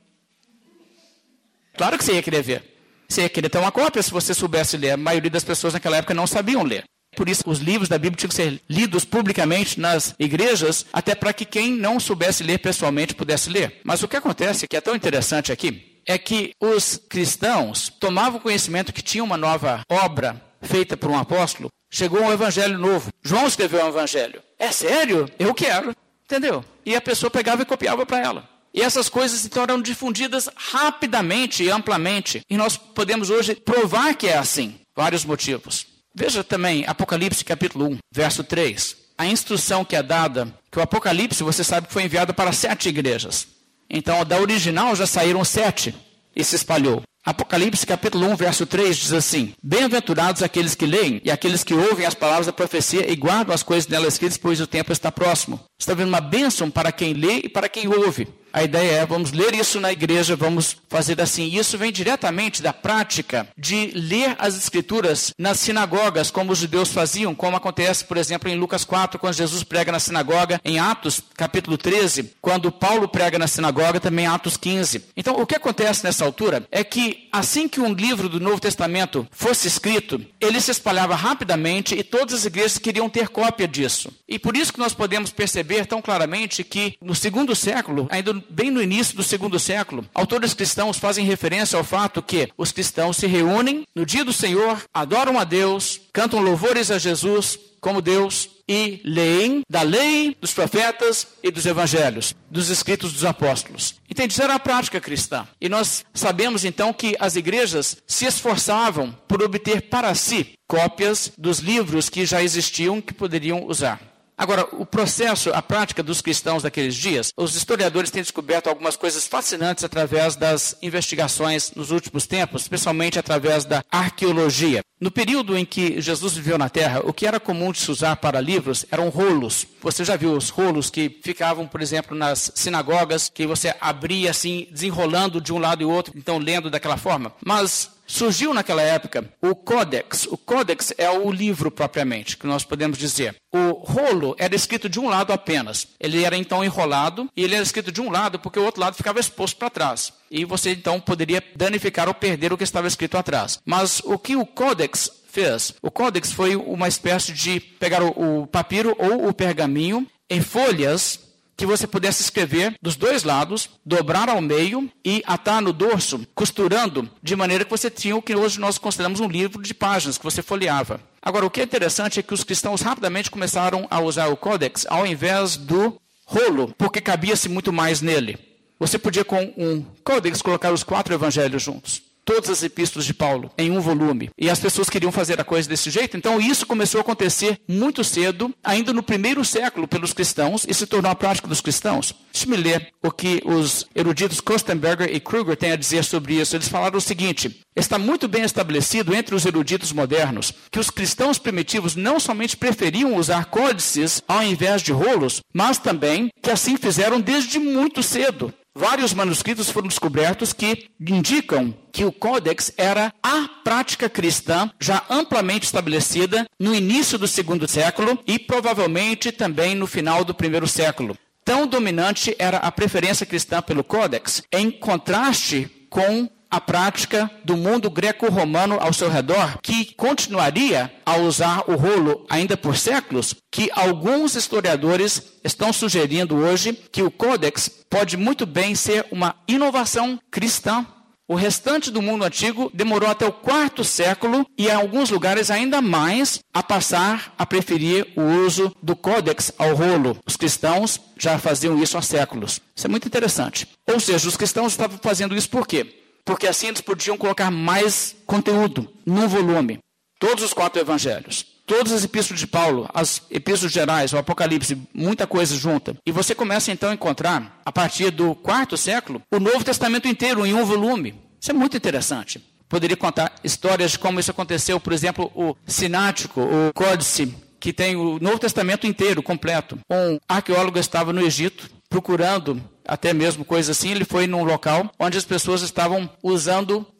Claro que você ia querer ver. Você ia querer ter uma cópia se você soubesse ler. A maioria das pessoas naquela época não sabiam ler. Por isso, os livros da Bíblia tinham que ser lidos publicamente nas igrejas, até para que quem não soubesse ler pessoalmente pudesse ler. Mas o que acontece, que é tão interessante aqui, é que os cristãos tomavam conhecimento que tinha uma nova obra feita por um apóstolo, chegou um evangelho novo. João escreveu um evangelho. É sério? Eu quero. Entendeu? E a pessoa pegava e copiava para ela. E essas coisas então eram difundidas rapidamente e amplamente. E nós podemos hoje provar que é assim. Vários motivos. Veja também Apocalipse capítulo 1, verso 3. A instrução que é dada, que o Apocalipse, você sabe que foi enviado para 7 igrejas. Então, da original já saíram 7 e se espalhou. Apocalipse capítulo 1, verso 3 diz assim: Bem-aventurados aqueles que leem e aqueles que ouvem as palavras da profecia e guardam as coisas nela escritas, pois o tempo está próximo. Está vendo uma bênção para quem lê e para quem ouve. A ideia é, vamos ler isso na igreja, vamos fazer assim. Isso vem diretamente da prática de ler as escrituras nas sinagogas, como os judeus faziam, como acontece, por exemplo, em Lucas 4, quando Jesus prega na sinagoga, em Atos, capítulo 13, quando Paulo prega na sinagoga, também em Atos 15. Então, o que acontece nessa altura é que, assim que um livro do Novo Testamento fosse escrito, ele se espalhava rapidamente e todas as igrejas queriam ter cópia disso. E por isso que nós podemos perceber tão claramente que, no 2º século, ainda bem no início do 2º século, autores cristãos fazem referência ao fato que os cristãos se reúnem no dia do Senhor, adoram a Deus, cantam louvores a Jesus como Deus e leem da lei, dos profetas e dos evangelhos, dos escritos dos apóstolos. Entende? Isso era a prática cristã. E nós sabemos então que as igrejas se esforçavam por obter para si cópias dos livros que já existiam que poderiam usar. Agora, o processo, a prática dos cristãos daqueles dias, os historiadores têm descoberto algumas coisas fascinantes através das investigações nos últimos tempos, especialmente através da arqueologia. No período em que Jesus viveu na Terra, o que era comum de se usar para livros eram rolos. Você já viu os rolos que ficavam, por exemplo, nas sinagogas, que você abria assim, desenrolando de um lado e outro, então lendo daquela forma? Mas surgiu naquela época o Códex. O Códex é o livro propriamente, que nós podemos dizer. O rolo era escrito de um lado apenas. Ele era então enrolado e ele era escrito de um lado porque o outro lado ficava exposto para trás. E você então poderia danificar ou perder o que estava escrito atrás. Mas o que o Códex fez? O Códex foi uma espécie de pegar o papiro ou o pergaminho em folhas que você pudesse escrever dos dois lados, dobrar ao meio e atar no dorso, costurando, de maneira que você tinha o que hoje nós consideramos um livro de páginas, que você folheava. Agora, o que é interessante é que os cristãos rapidamente começaram a usar o Códex ao invés do rolo, porque cabia-se muito mais nele. Você podia, com um Códex, colocar os 4 evangelhos juntos. Todas as epístolas de Paulo em um volume. E as pessoas queriam fazer a coisa desse jeito. Então isso começou a acontecer muito cedo, ainda no 1º século, pelos cristãos, e se tornou a prática dos cristãos. Deixa-me ler o que os eruditos Kostenberger e Kruger têm a dizer sobre isso. Eles falaram o seguinte: está muito bem estabelecido entre os eruditos modernos que os cristãos primitivos não somente preferiam usar códices ao invés de rolos, mas também que assim fizeram desde muito cedo. Vários manuscritos foram descobertos que indicam que o Códex era a prática cristã já amplamente estabelecida no início do 2º século e provavelmente também no final do 1º século. Tão dominante era a preferência cristã pelo Códex, em contraste com a prática do mundo greco-romano ao seu redor, que continuaria a usar o rolo ainda por séculos, que alguns historiadores estão sugerindo hoje que o Códex pode muito bem ser uma inovação cristã. O restante do mundo antigo demorou até o 4º século e, em alguns lugares, ainda mais, a passar a preferir o uso do Códex ao rolo. Os cristãos já faziam isso há séculos. Isso é muito interessante. Ou seja, os cristãos estavam fazendo isso por quê? Porque assim eles podiam colocar mais conteúdo num volume. Todos os 4 evangelhos, todas as epístolas de Paulo, as epístolas gerais, o Apocalipse, muita coisa junta. E você começa então a encontrar, a partir do 4º século, o Novo Testamento inteiro em um volume. Isso é muito interessante. Poderia contar histórias de como isso aconteceu, por exemplo, o Sinático, o Códice, que tem o Novo Testamento inteiro, completo. Um arqueólogo estava no Egito, procurando até mesmo coisa assim, ele foi num local onde as pessoas estavam usando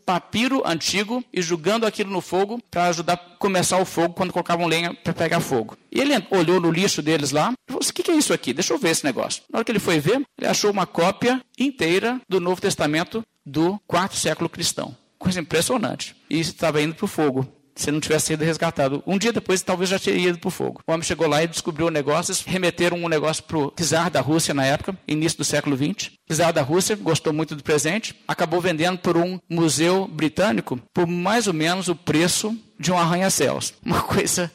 papiro antigo e jogando aquilo no fogo para ajudar a começar o fogo quando colocavam lenha para pegar fogo. E ele olhou no lixo deles lá e falou assim, o que é isso aqui? Deixa eu ver esse negócio. Na hora que ele foi ver, ele achou uma cópia inteira do Novo Testamento do 4º século cristão. Coisa impressionante. E isso estava indo para o fogo. Se não tivesse sido resgatado. Um dia depois, talvez já teria ido para o fogo. O homem chegou lá e descobriu o negócio, remeteram um negócio para o czar da Rússia na época, início do século XX. O czar da Rússia gostou muito do presente, acabou vendendo por um museu britânico por mais ou menos o preço de um arranha-céus. Uma coisa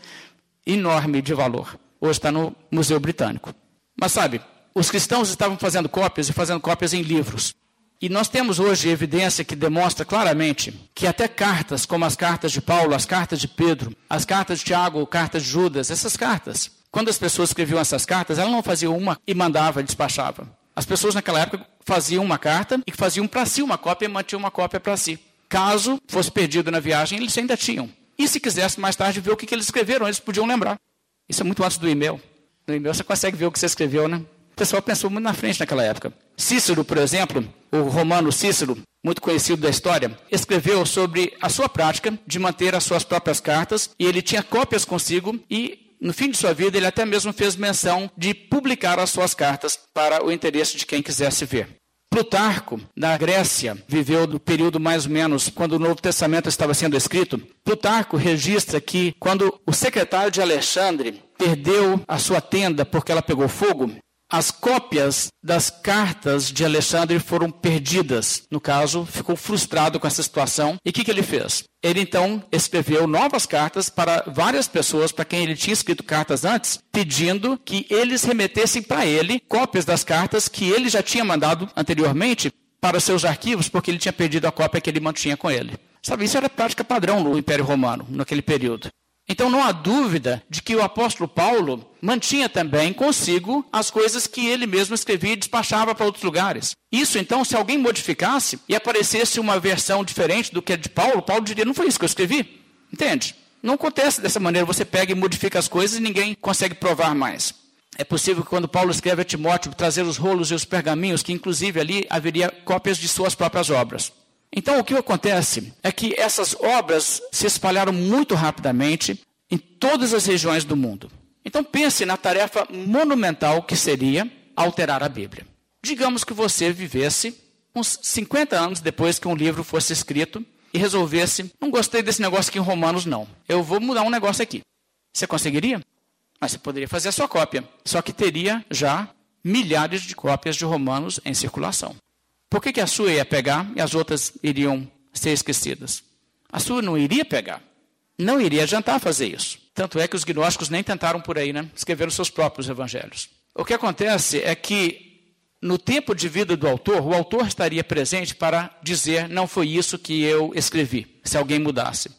enorme de valor. Hoje está no Museu Britânico. Mas sabe, os cristãos estavam fazendo cópias e fazendo cópias em livros. E nós temos hoje evidência que demonstra claramente que até cartas, como as cartas de Paulo, as cartas de Pedro, as cartas de Tiago, cartas de Judas, essas cartas, quando as pessoas escreviam essas cartas, elas não faziam uma e mandava, despachava. As pessoas naquela época faziam uma carta e faziam para si uma cópia e mantinham uma cópia para si. Caso fosse perdido na viagem, eles ainda tinham. E se quisesse mais tarde ver o que eles escreveram, eles podiam lembrar. Isso é muito antes do e-mail. No e-mail você consegue ver o que você escreveu, né? O pessoal pensou muito na frente naquela época. Cícero, por exemplo, o romano Cícero, muito conhecido da história, escreveu sobre a sua prática de manter as suas próprias cartas, e ele tinha cópias consigo, e no fim de sua vida ele até mesmo fez menção de publicar as suas cartas para o interesse de quem quisesse ver. Plutarco, na Grécia, viveu no período mais ou menos quando o Novo Testamento estava sendo escrito. Plutarco registra que quando o secretário de Alexandre perdeu a sua tenda porque ela pegou fogo, as cópias das cartas de Alexandre foram perdidas. No caso, ficou frustrado com essa situação. E o que ele fez? Ele então escreveu novas cartas para várias pessoas, para quem ele tinha escrito cartas antes, pedindo que eles remetessem para ele cópias das cartas que ele já tinha mandado anteriormente para seus arquivos, porque ele tinha perdido a cópia que ele mantinha com ele. Sabe, isso era prática padrão no Império Romano, naquele período. Então não há dúvida de que o apóstolo Paulo mantinha também consigo as coisas que ele mesmo escrevia e despachava para outros lugares. Isso então, se alguém modificasse e aparecesse uma versão diferente do que é de Paulo, Paulo diria, não foi isso que eu escrevi? Entende? Não acontece dessa maneira, você pega e modifica as coisas e ninguém consegue provar mais. É possível que quando Paulo escreve a Timóteo, trazer os rolos e os pergaminhos, que inclusive ali haveria cópias de suas próprias obras. Então, o que acontece é que essas obras se espalharam muito rapidamente em todas as regiões do mundo. Então, pense na tarefa monumental que seria alterar a Bíblia. Digamos que você vivesse uns 50 anos depois que um livro fosse escrito e resolvesse, não gostei desse negócio aqui em Romanos, não. Eu vou mudar um negócio aqui. Você conseguiria? Mas você poderia fazer a sua cópia. Só que teria já milhares de cópias de Romanos em circulação. Por que a sua ia pegar e as outras iriam ser esquecidas? A sua não iria pegar. Não iria adiantar fazer isso. Tanto é que os gnósticos nem tentaram por aí, né? Escreveram seus próprios evangelhos. O que acontece é que, no tempo de vida do autor, o autor estaria presente para dizer, não foi isso que eu escrevi, se alguém mudasse.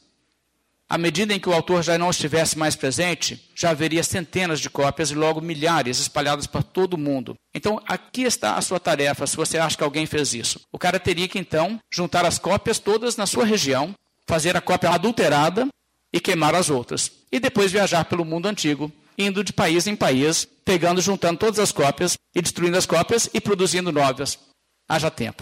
À medida em que o autor já não estivesse mais presente, já haveria centenas de cópias e logo milhares espalhadas para todo o mundo. Então, aqui está a sua tarefa, se você acha que alguém fez isso. O cara teria que, então, juntar as cópias todas na sua região, fazer a cópia adulterada e queimar as outras. E depois viajar pelo mundo antigo, indo de país em país, pegando, juntando todas as cópias e destruindo as cópias e produzindo novas. Haja tempo.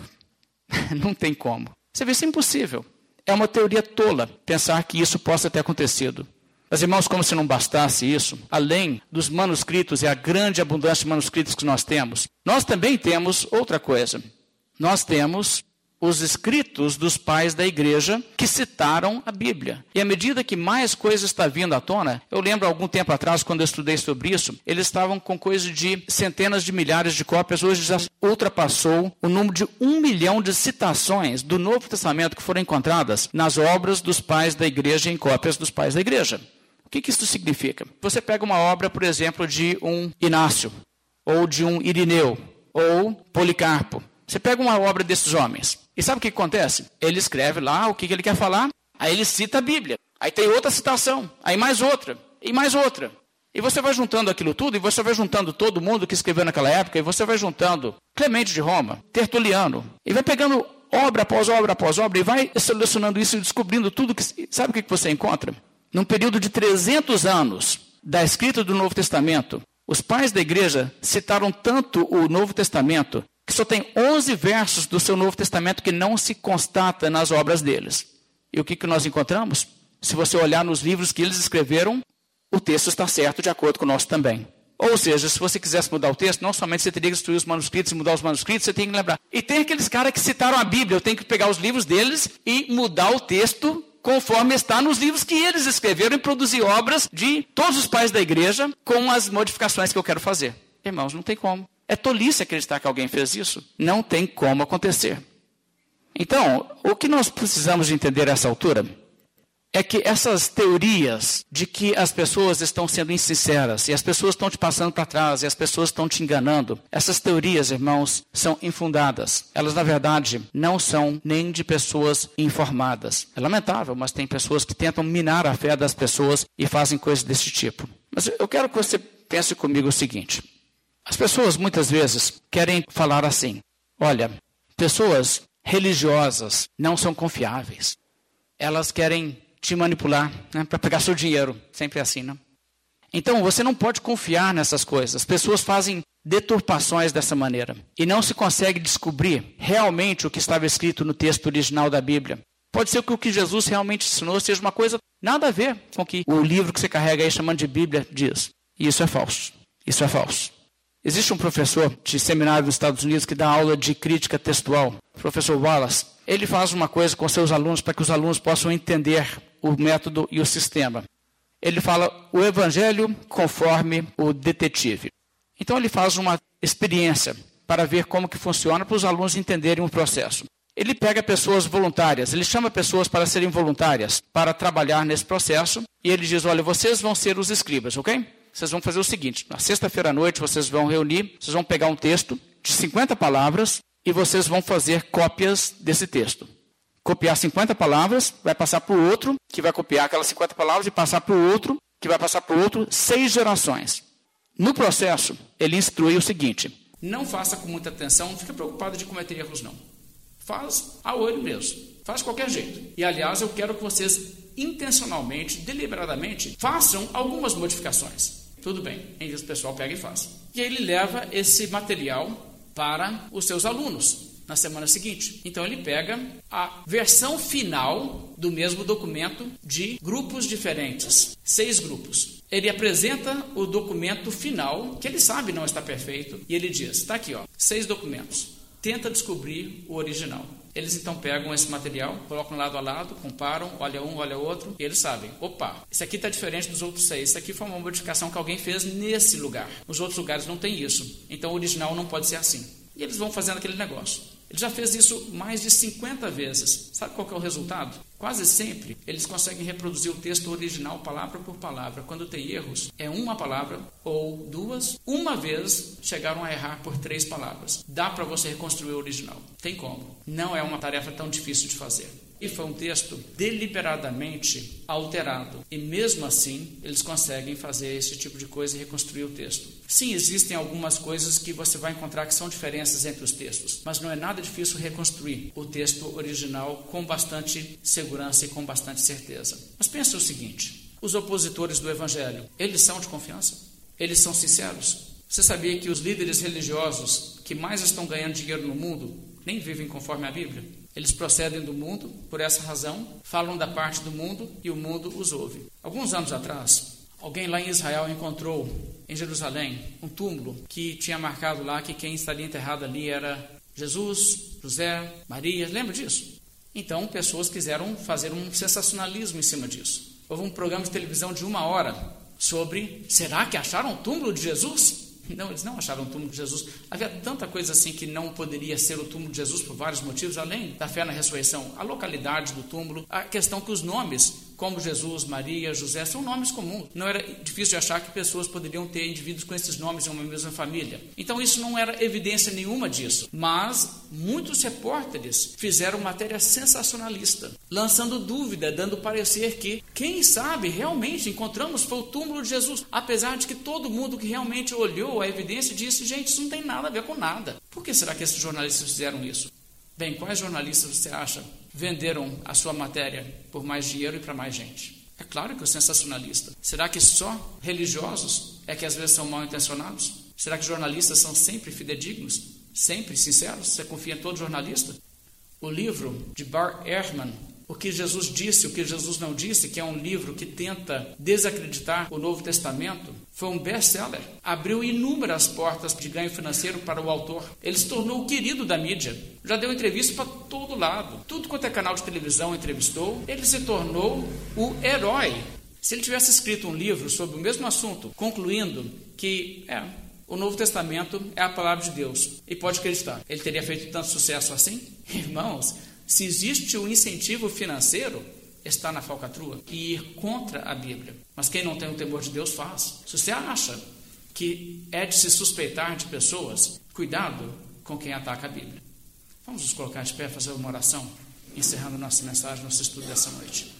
Não tem como. Você vê, isso é impossível. É uma teoria tola pensar que isso possa ter acontecido. Mas, irmãos, como se não bastasse isso, além dos manuscritos e a grande abundância de manuscritos que nós também temos outra coisa. Nós temos os escritos dos pais da igreja que citaram a Bíblia. E à medida que mais coisa está vindo à tona, eu lembro algum tempo atrás, quando eu estudei sobre isso, eles estavam com coisa de centenas de milhares de cópias, hoje já ultrapassou o número de 1 milhão de citações do Novo Testamento que foram encontradas nas obras dos pais da igreja e em cópias dos pais da igreja. O que isso significa? Você pega uma obra, por exemplo, de um Inácio, ou de um Irineu, ou Policarpo. Você pega uma obra desses homens, e sabe o que acontece? Ele escreve lá o que ele quer falar, aí ele cita a Bíblia, aí tem outra citação, aí mais outra, e mais outra. E você vai juntando aquilo tudo, e você vai juntando todo mundo que escreveu naquela época, e você vai juntando Clemente de Roma, Tertuliano, e vai pegando obra após obra após obra, e vai selecionando isso e descobrindo tudo que... Sabe o que você encontra? Num período de 300 anos da escrita do Novo Testamento, os pais da igreja citaram tanto o Novo Testamento, que só tem 11 versos do seu Novo Testamento que não se constata nas obras deles. E o que nós encontramos? Se você olhar nos livros que eles escreveram, o texto está certo de acordo com o nosso também. Ou seja, se você quisesse mudar o texto, não somente você teria que destruir os manuscritos e mudar os manuscritos, você tem que lembrar. E tem aqueles caras que citaram a Bíblia, eu tenho que pegar os livros deles e mudar o texto conforme está nos livros que eles escreveram e produzir obras de todos os pais da igreja com as modificações que eu quero fazer. Irmãos, não tem como. É tolice acreditar que alguém fez isso. Não tem como acontecer. Então, o que nós precisamos de entender a essa altura é que essas teorias de que as pessoas estão sendo insinceras e as pessoas estão te passando para trás e as pessoas estão te enganando, essas teorias, irmãos, são infundadas. Elas, na verdade, não são nem de pessoas informadas. É lamentável, mas tem pessoas que tentam minar a fé das pessoas e fazem coisas desse tipo. Mas eu quero que você pense comigo o seguinte. As pessoas, muitas vezes, querem falar assim, olha, pessoas religiosas não são confiáveis. Elas querem te manipular, né, para pegar seu dinheiro. Sempre é assim, não? Então, você não pode confiar nessas coisas. As pessoas fazem deturpações dessa maneira. E não se consegue descobrir realmente o que estava escrito no texto original da Bíblia. Pode ser que o que Jesus realmente ensinou seja uma coisa nada a ver com o que o livro que você carrega aí chamando de Bíblia diz. E isso é falso. Isso é falso. Existe um professor de seminário nos Estados Unidos que dá aula de crítica textual, o professor Wallace. Ele faz uma coisa com seus alunos para que os alunos possam entender o método e o sistema. Ele fala o evangelho conforme o detetive. Então ele faz uma experiência para ver como que funciona para os alunos entenderem o processo. Ele pega pessoas voluntárias, ele chama pessoas para serem voluntárias, para trabalhar nesse processo, e ele diz, olha, vocês vão ser os escribas, ok? Vocês vão fazer o seguinte, na sexta-feira à noite vocês vão reunir, vocês vão pegar um texto de 50 palavras e vocês vão fazer cópias desse texto. Copiar 50 palavras, vai passar para o outro, que vai copiar aquelas 50 palavras e passar para o outro, que vai passar para o outro, 6 gerações. No processo, ele instrui o seguinte, não faça com muita atenção, não fique preocupado de cometer erros não. Faz a olho mesmo, faz de qualquer jeito. E aliás, eu quero que vocês intencionalmente, deliberadamente, façam algumas modificações. Tudo bem, aí o pessoal pega e faz. E aí ele leva esse material para os seus alunos na semana seguinte. Então ele pega a versão final do mesmo documento de grupos diferentes, 6 grupos. Ele apresenta o documento final, que ele sabe não está perfeito, e ele diz, está aqui, 6 documentos. Tenta descobrir o original. Eles então pegam esse material, colocam lado a lado, comparam, olha um, olha outro, e eles sabem, opa, esse aqui está diferente dos outros 6, isso aqui foi uma modificação que alguém fez nesse lugar. Os outros lugares não tem isso, então o original não pode ser assim. E eles vão fazendo aquele negócio. Ele já fez isso mais de 50 vezes. Sabe qual que é o resultado? Quase sempre eles conseguem reproduzir o texto original palavra por palavra. Quando tem erros, é uma palavra ou 2. Uma vez chegaram a errar por 3 palavras. Dá para você reconstruir o original. Tem como. Não é uma tarefa tão difícil de fazer. E foi um texto deliberadamente alterado. E mesmo assim, eles conseguem fazer esse tipo de coisa e reconstruir o texto. Sim, existem algumas coisas que você vai encontrar que são diferenças entre os textos, mas não é nada difícil reconstruir o texto original com bastante segurança e com bastante certeza. Mas pense o seguinte, os opositores do Evangelho, eles são de confiança? Eles são sinceros? Você sabia que os líderes religiosos que mais estão ganhando dinheiro no mundo nem vivem conforme a Bíblia? Eles procedem do mundo, por essa razão, falam da parte do mundo e o mundo os ouve. Alguns anos atrás, alguém lá em Israel encontrou, em Jerusalém, um túmulo que tinha marcado lá que quem estaria enterrado ali era Jesus, José, Maria. Lembra disso? Então, pessoas quiseram fazer um sensacionalismo em cima disso. Houve um programa de televisão de 1 hora sobre, será que acharam o túmulo de Jesus? Não, eles não acharam o túmulo de Jesus. Havia tanta coisa assim que não poderia ser o túmulo de Jesus por vários motivos, além da fé na ressurreição. A localidade do túmulo, a questão que os nomes, como Jesus, Maria, José, são nomes comuns. Não era difícil de achar que pessoas poderiam ter indivíduos com esses nomes em uma mesma família. Então isso não era evidência nenhuma disso. Mas muitos repórteres fizeram matéria sensacionalista, lançando dúvida, dando parecer que, quem sabe, realmente encontramos foi o túmulo de Jesus. Apesar de que todo mundo que realmente olhou a evidência disse, gente, isso não tem nada a ver com nada. Por que será que esses jornalistas fizeram isso? Bem, quais jornalistas você acha venderam a sua matéria por mais dinheiro e para mais gente? É claro que o sensacionalista. Será que só religiosos é que às vezes são mal intencionados? Será que jornalistas são sempre fidedignos? sempre sinceros? Você confia em todo jornalista? O livro de Bart Ehrman, O que Jesus disse, o que Jesus não disse, que é um livro que tenta desacreditar o Novo Testamento, foi um best-seller. Abriu inúmeras portas de ganho financeiro para o autor. Ele se tornou o querido da mídia. Já deu entrevista para todo lado. Tudo quanto é canal de televisão entrevistou. Ele se tornou o herói. Se ele tivesse escrito um livro sobre o mesmo assunto, concluindo que o Novo Testamento é a palavra de Deus, e pode acreditar, ele teria feito tanto sucesso assim? Irmãos, se existe um incentivo financeiro, está na falcatrua e ir contra a Bíblia. Mas quem não tem o temor de Deus faz. Se você acha que é de se suspeitar de pessoas, cuidado com quem ataca a Bíblia. Vamos nos colocar de pé, fazer uma oração, encerrando nossa mensagem, nosso estudo dessa noite.